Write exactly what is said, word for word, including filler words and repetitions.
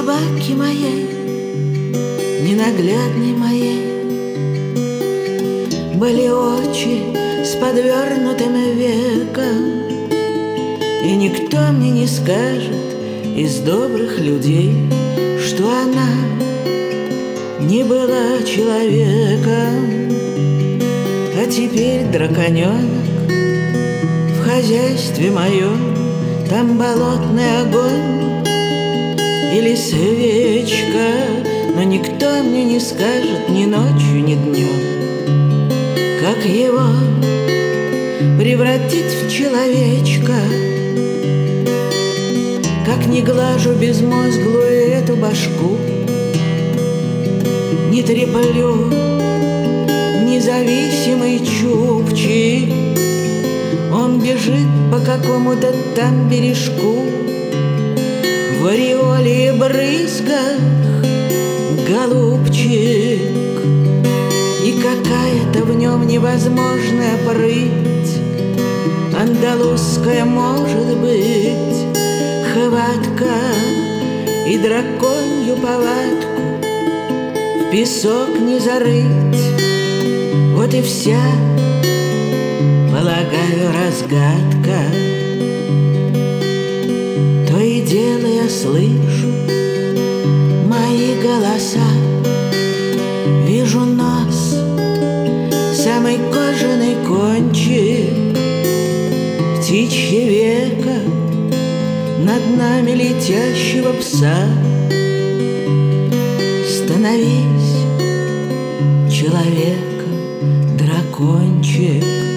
собаки моей, ненаглядной моей, были очи с подвернутым веком, и никто мне не скажет из добрых людей, что она не была человеком. А теперь драконенок в хозяйстве моем, там болотный огонь или свечка, но никто мне не скажет ни ночью, ни днем, как его превратить в человечка. Как не глажу безмозглую эту башку, не треплю независимый чукчи, он бежит по какому-то там бережку в ореоле и брызгах, голубчик. И какая-то в нем невозможная прыть, андалузская, может быть, хватка и драконью повадку в песок не зарыть. Вот и вся, полагаю, разгадка. То и дело я слышу мои голоса, вижу нос, самый кожаный кончик, птичье веко над нами летящего пса. Становись человеком, дракончик.